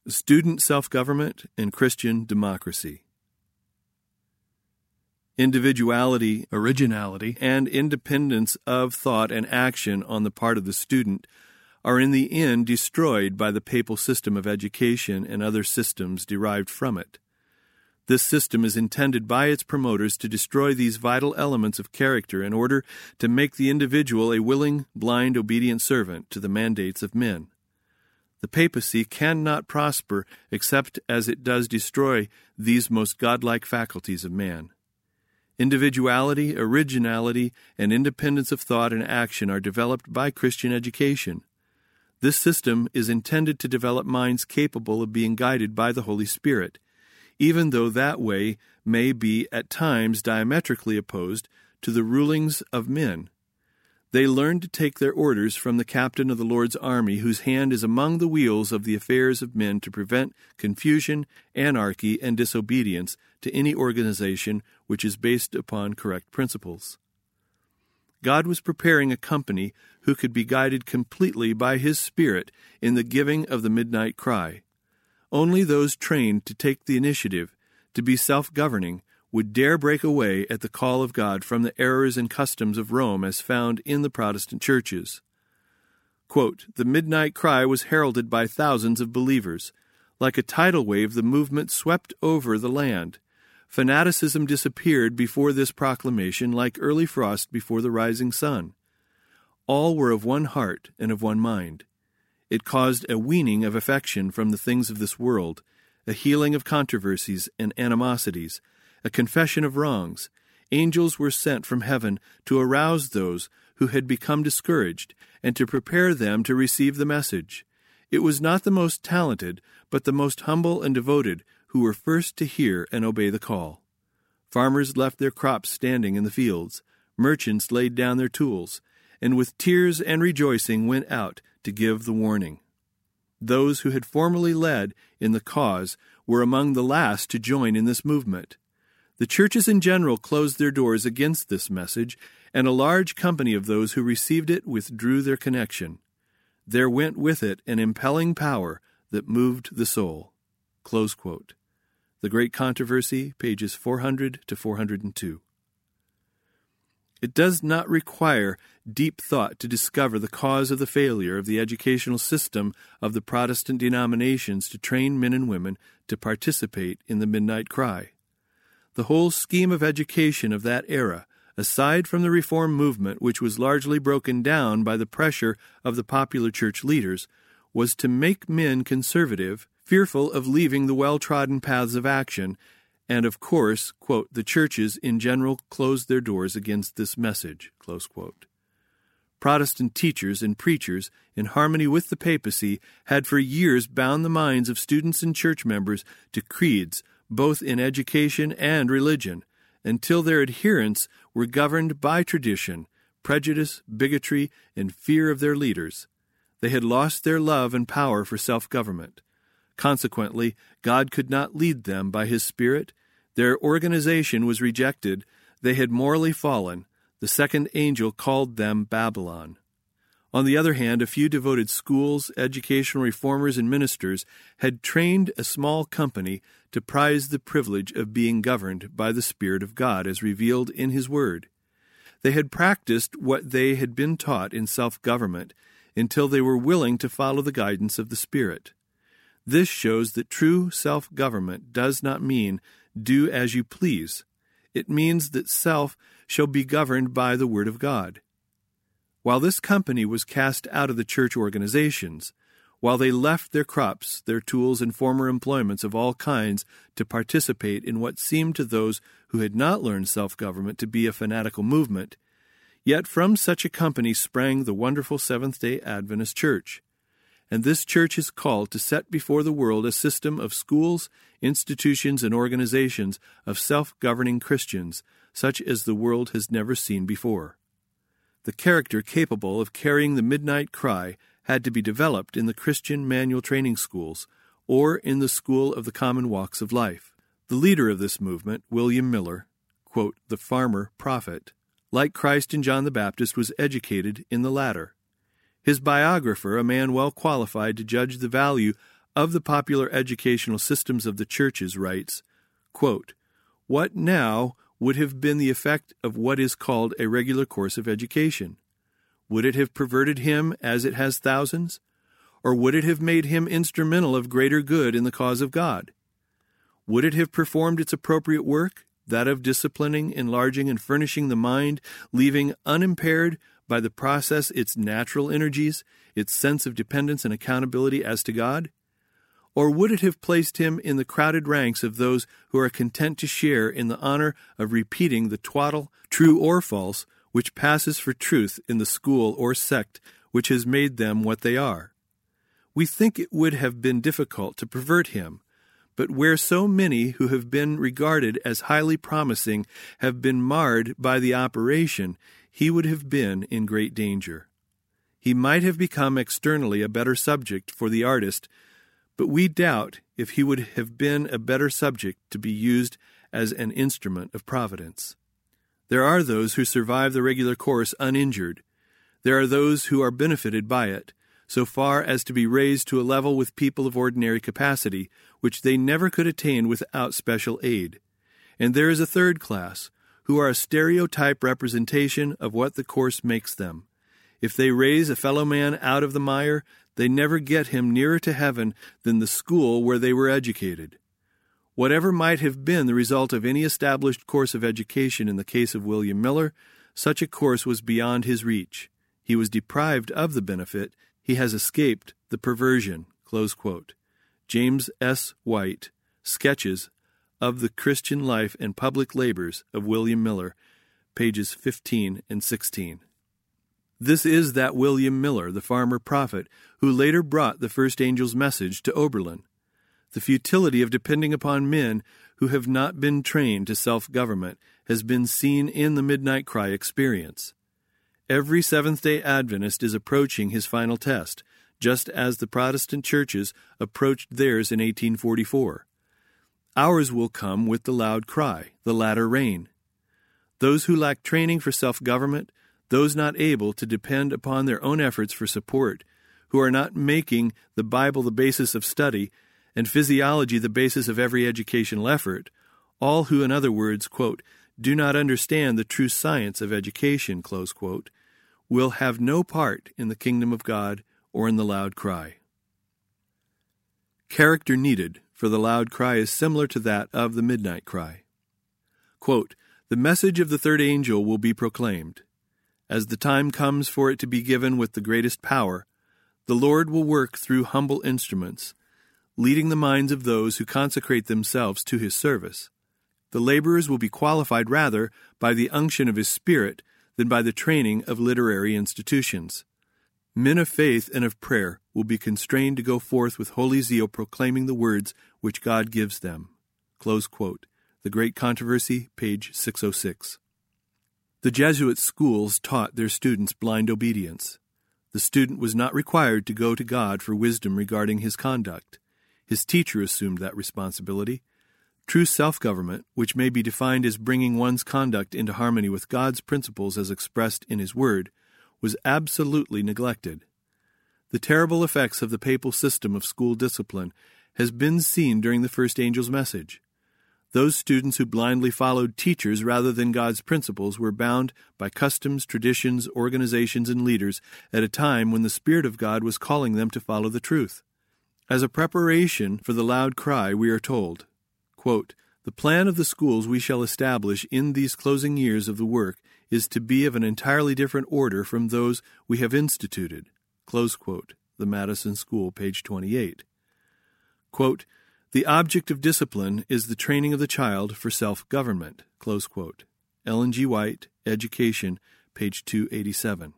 Student Self-Government and Christian Democracy. Individuality, originality, and independence of thought and action on the part of the student are in the end destroyed by the papal system of education and other systems derived from it. This system is intended by its promoters to destroy these vital elements of character in order to make the individual a willing, blind, obedient servant to the mandates of men. The papacy cannot prosper except as it does destroy these most godlike faculties of man. Individuality, originality, and independence of thought and action are developed by Christian education. This system is intended to develop minds capable of being guided by the Holy Spirit, even though that way may be at times diametrically opposed to the rulings of men. They learn to take their orders from the captain of the Lord's army, whose hand is among the wheels of the affairs of men to prevent confusion, anarchy, and disobedience to any organization which is based upon correct principles. God was preparing a company who could be guided completely by His Spirit in the giving of the midnight cry. Only those trained to take the initiative, to be self-governing, would dare break away at the call of God from the errors and customs of Rome as found in the Protestant churches. Quote, "The midnight cry was heralded by thousands of believers. Like a tidal wave, the movement swept over the land. Fanaticism disappeared before this proclamation like early frost before the rising sun. All were of one heart and of one mind. It caused a weaning of affection from the things of this world, a healing of controversies and animosities, a confession of wrongs. Angels were sent from heaven to arouse those who had become discouraged and to prepare them to receive the message. It was not the most talented, but the most humble and devoted who were first to hear and obey the call. Farmers left their crops standing in the fields. Merchants laid down their tools, and with tears and rejoicing went out to give the warning. Those who had formerly led in the cause were among the last to join in this movement. The churches in general closed their doors against this message, and a large company of those who received it withdrew their connection. There went with it an impelling power that moved the soul." Close quote. The Great Controversy, pages 400 to 402. It does not require deep thought to discover the cause of the failure of the educational system of the Protestant denominations to train men and women to participate in the midnight cry. The whole scheme of education of that era, aside from the Reform movement, which was largely broken down by the pressure of the popular church leaders, was to make men conservative, fearful of leaving the well-trodden paths of action, and of course, quote, "the churches in general closed their doors against this message," close quote. Protestant teachers and preachers, in harmony with the papacy, had for years bound the minds of students and church members to creeds, both in education and religion, until their adherents were governed by tradition, prejudice, bigotry, and fear of their leaders. They had lost their love and power for self-government. Consequently, God could not lead them by His Spirit. Their organization was rejected. They had morally fallen. The second angel called them Babylon. On the other hand, a few devoted schools, educational reformers, and ministers had trained a small company to prize the privilege of being governed by the Spirit of God as revealed in His Word. They had practiced what they had been taught in self-government until they were willing to follow the guidance of the Spirit. This shows that true self-government does not mean do as you please. It means that self shall be governed by the Word of God. While this company was cast out of the church organizations, while they left their crops, their tools, and former employments of all kinds to participate in what seemed to those who had not learned self-government to be a fanatical movement, yet from such a company sprang the wonderful Seventh-day Adventist Church. And this church is called to set before the world a system of schools, institutions, and organizations of self-governing Christians, such as the world has never seen before. The character capable of carrying the midnight cry had to be developed in the Christian manual training schools or in the school of the common walks of life. The leader of this movement, William Miller, quote, "the farmer prophet," like Christ and John the Baptist, was educated in the latter. His biographer, a man well qualified to judge the value of the popular educational systems of the churches, writes, quote, "What now would have been the effect of what is called a regular course of education? Would it have perverted him as it has thousands? Or would it have made him instrumental of greater good in the cause of God? Would it have performed its appropriate work, that of disciplining, enlarging, and furnishing the mind, leaving unimpaired by the process its natural energies, its sense of dependence and accountability as to God? Or would it have placed him in the crowded ranks of those who are content to share in the honor of repeating the twaddle, true or false, which passes for truth in the school or sect which has made them what they are? We think it would have been difficult to pervert him, but where so many who have been regarded as highly promising have been marred by the operation, he would have been in great danger. He might have become externally a better subject for the artist, but we doubt if he would have been a better subject to be used as an instrument of providence. There are those who survive the regular course uninjured. There are those who are benefited by it, so far as to be raised to a level with people of ordinary capacity, which they never could attain without special aid. And there is a third class, who are a stereotype representation of what the course makes them. If they raise a fellow man out of the mire, they never get him nearer to heaven than the school where they were educated. Whatever might have been the result of any established course of education in the case of William Miller, such a course was beyond his reach. He was deprived of the benefit. He has escaped the perversion." Close quote. James S. White, Sketches of the Christian Life and Public Labors of William Miller, pages 15 and 16. This is that William Miller, the farmer prophet, who later brought the first angel's message to Oberlin. The futility of depending upon men who have not been trained to self-government has been seen in the Midnight Cry experience. Every Seventh-day Adventist is approaching his final test, just as the Protestant churches approached theirs in 1844. Ours will come with the loud cry, the latter rain. Those who lack training for self-government, those not able to depend upon their own efforts for support, who are not making the Bible the basis of study and physiology the basis of every educational effort, all who, in other words, quote, "do not understand the true science of education," close quote, will have no part in the kingdom of God or in the loud cry. Character needed for the loud cry is similar to that of the midnight cry. Quote, "The message of the third angel will be proclaimed. As the time comes for it to be given with the greatest power, the Lord will work through humble instruments, leading the minds of those who consecrate themselves to his service. The laborers will be qualified rather by the unction of his Spirit than by the training of literary institutions. Men of faith and of prayer will be constrained to go forth with holy zeal proclaiming the words which God gives them." Close quote. The Great Controversy, page 606. The Jesuit schools taught their students blind obedience. The student was not required to go to God for wisdom regarding his conduct. His teacher assumed that responsibility. True self-government, which may be defined as bringing one's conduct into harmony with God's principles as expressed in His Word, was absolutely neglected. The terrible effects of the papal system of school discipline has been seen during the first angel's message. Those students who blindly followed teachers rather than God's principles were bound by customs, traditions, organizations, and leaders at a time when the Spirit of God was calling them to follow the truth. As a preparation for the loud cry, we are told, quote, "The plan of the schools we shall establish in these closing years of the work is to be of an entirely different order from those we have instituted." Close quote. The Madison School, page 28. Quote, "The object of discipline is the training of the child for self-government." Close quote. Ellen G. White, Education, page 287.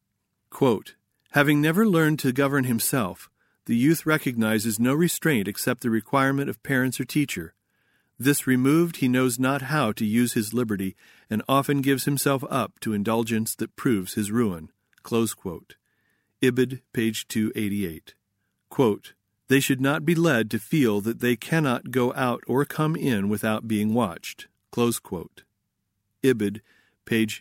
Quote, "Having never learned to govern himself, the youth recognizes no restraint except the requirement of parents or teacher. This removed, he knows not how to use his liberty, and often gives himself up to indulgence that proves his ruin." Close quote. Ibid, page 288. Quote, "They should not be led to feel that they cannot go out or come in without being watched." Close quote. Ibid, page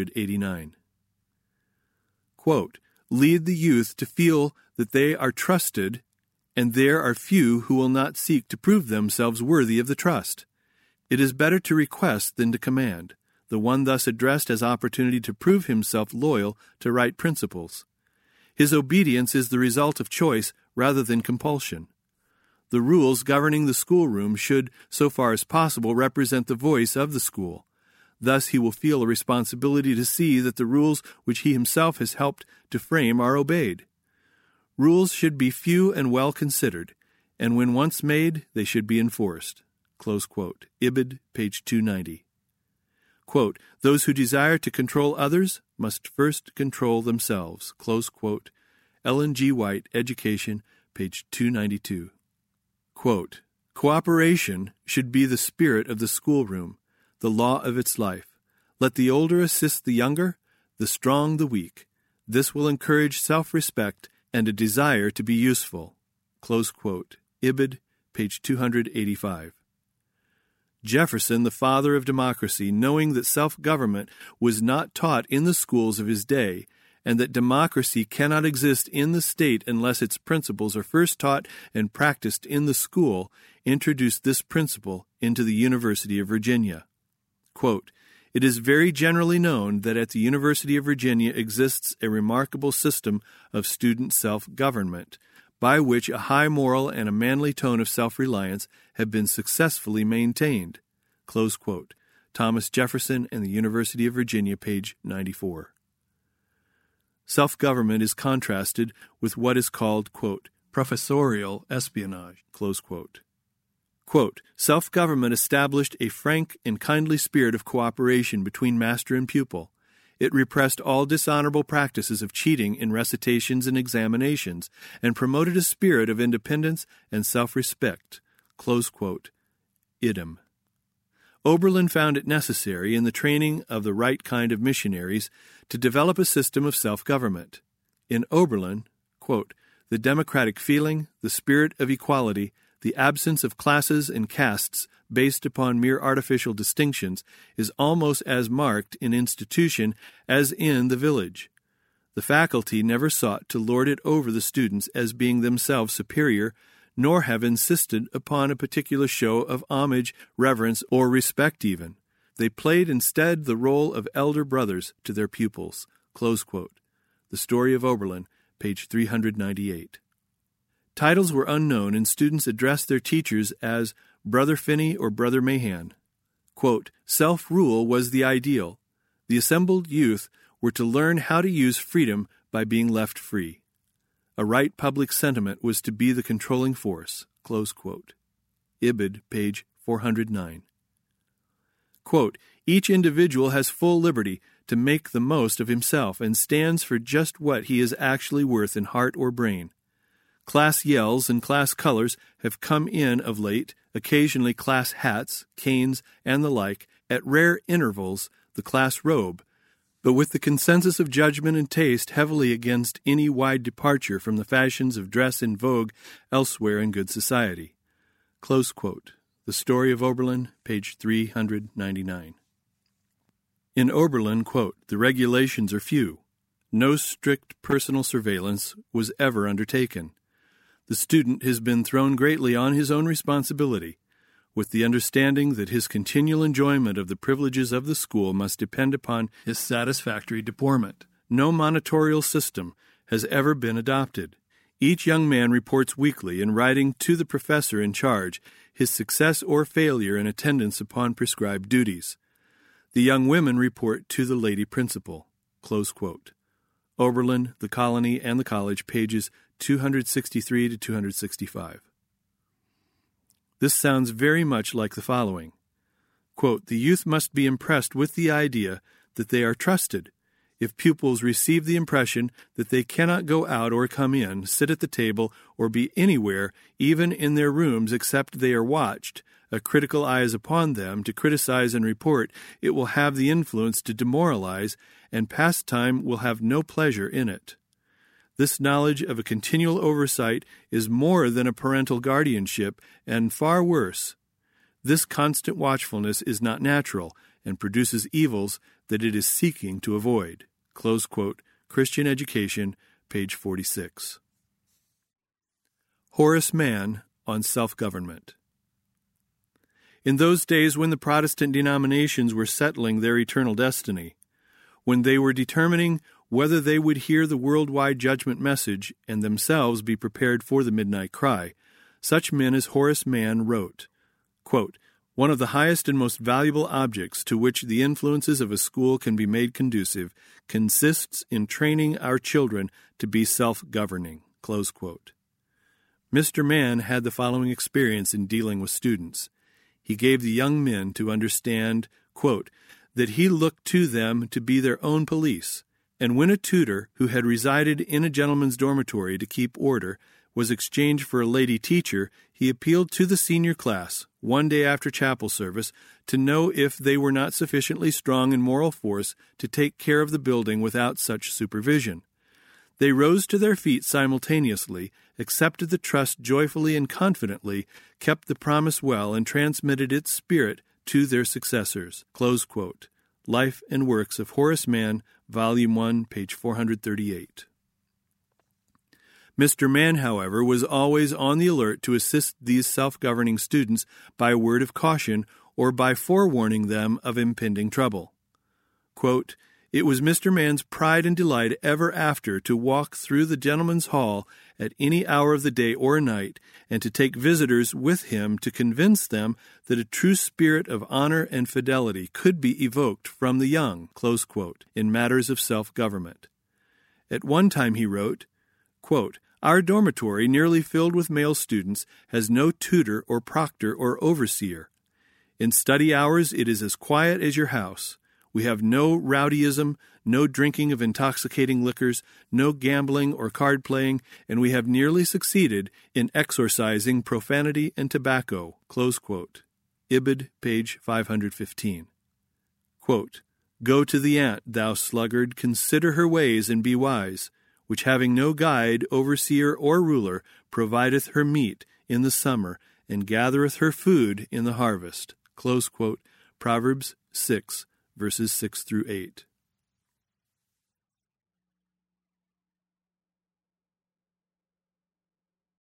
289. Quote, "Lead the youth to feel that they are trusted and there are few who will not seek to prove themselves worthy of the trust. It is better to request than to command. The one thus addressed has opportunity to prove himself loyal to right principles. His obedience is the result of choice rather than compulsion. The rules governing the schoolroom should, so far as possible, represent the voice of the school. Thus he will feel a responsibility to see that the rules which he himself has helped to frame are obeyed. Rules should be few and well considered, and when once made, they should be enforced. Close quote. Ibid, page 290. Quote, those who desire to control others must first control themselves. Close quote. Ellen G. White, Education, page 292. Quote, cooperation should be the spirit of the schoolroom, the law of its life. Let the older assist the younger, the strong the weak. This will encourage self-respect and a desire to be useful. Close quote. Ibid, page 285. Jefferson, the father of democracy, knowing that self-government was not taught in the schools of his day, and that democracy cannot exist in the state unless its principles are first taught and practiced in the school, introduced this principle into the University of Virginia. Quote, it is very generally known that at the University of Virginia exists a remarkable system of student self-government, by which a high moral and a manly tone of self-reliance have been successfully maintained. Close quote. Thomas Jefferson and the University of Virginia, page 94. Self-government is contrasted with what is called, quote, professorial espionage, close quote. Quote, self-government established a frank and kindly spirit of cooperation between master and pupil. It repressed all dishonorable practices of cheating in recitations and examinations, and promoted a spirit of independence and self-respect. Close quote. Idem. Oberlin found it necessary, in the training of the right kind of missionaries, to develop a system of self-government. In Oberlin, quote, the democratic feeling, the spirit of equality, the absence of classes and castes based upon mere artificial distinctions is almost as marked in institution as in the village. The faculty never sought to lord it over the students as being themselves superior, nor have insisted upon a particular show of homage, reverence, or respect even. They played instead the role of elder brothers to their pupils. Close quote. The Story of Oberlin, page 398. Titles were unknown, and students addressed their teachers as Brother Finney or Brother Mahan. Quote, self-rule was the ideal. The assembled youth were to learn how to use freedom by being left free. A right public sentiment was to be the controlling force. Close quote. Ibid, page 409. Quote, each individual has full liberty to make the most of himself and stands for just what he is actually worth in heart or brain. Class yells and class colors have come in of late, occasionally class hats, canes, and the like, at rare intervals the class robe, but with the consensus of judgment and taste heavily against any wide departure from the fashions of dress in vogue elsewhere in good society. Close quote. The Story of Oberlin, page 399. In Oberlin, quote, the regulations are few. No strict personal surveillance was ever undertaken. The student has been thrown greatly on his own responsibility, with the understanding that his continual enjoyment of the privileges of the school must depend upon his satisfactory deportment. No monitorial system has ever been adopted. Each young man reports weekly, in writing to the professor in charge, his success or failure in attendance upon prescribed duties. The young women report to the lady principal. Close quote. Oberlin, the Colony, and the College, pages 263 to 265. This sounds very much like the following. Quote, the youth must be impressed with the idea that they are trusted. If pupils receive the impression that they cannot go out or come in, sit at the table, or be anywhere, even in their rooms, except they are watched, a critical eye is upon them to criticize and report, it will have the influence to demoralize, and pastime will have no pleasure in it. This knowledge of a continual oversight is more than a parental guardianship, and far worse. This constant watchfulness is not natural, and produces evils that it is seeking to avoid. Close quote. Christian Education, page 46. Horace Mann on Self-Government. In those days when the Protestant denominations were settling their eternal destiny, when they were determining whether they would hear the worldwide judgment message and themselves be prepared for the midnight cry, such men as Horace Mann wrote, quote, "One of the highest and most valuable objects to which the influences of a school can be made conducive consists in training our children to be self-governing." Close quote. Mr. Mann had the following experience in dealing with students. He gave the young men to understand, quote, that he looked to them to be their own police, and when a tutor who had resided in a gentleman's dormitory to keep order was exchanged for a lady teacher, he appealed to the senior class, one day after chapel service, to know if they were not sufficiently strong in moral force to take care of the building without such supervision. They rose to their feet simultaneously, accepted the trust joyfully and confidently, kept the promise well, and transmitted its spirit to their successors. Close quote. Life and Works of Horace Mann, Volume 1, page 438. Mr. Mann, however, was always on the alert to assist these self-governing students by a word of caution or by forewarning them of impending trouble. Quote, "It was Mr. Mann's pride and delight ever after to walk through the gentleman's hall at any hour of the day or night, and to take visitors with him to convince them that a true spirit of honor and fidelity could be evoked from the young," close quote, in matters of self-government. At one time he wrote, quote, "Our dormitory, nearly filled with male students, has no tutor or proctor or overseer. In study hours it is as quiet as your house. We have no rowdyism, no drinking of intoxicating liquors, no gambling or card playing, and we have nearly succeeded in exorcising profanity and tobacco." Close quote. Ibid, page 515. Quote, "Go to the ant, thou sluggard, consider her ways and be wise, which having no guide, overseer, or ruler, provideth her meat in the summer, and gathereth her food in the harvest." Close quote. Proverbs 6, verses 6 through 8.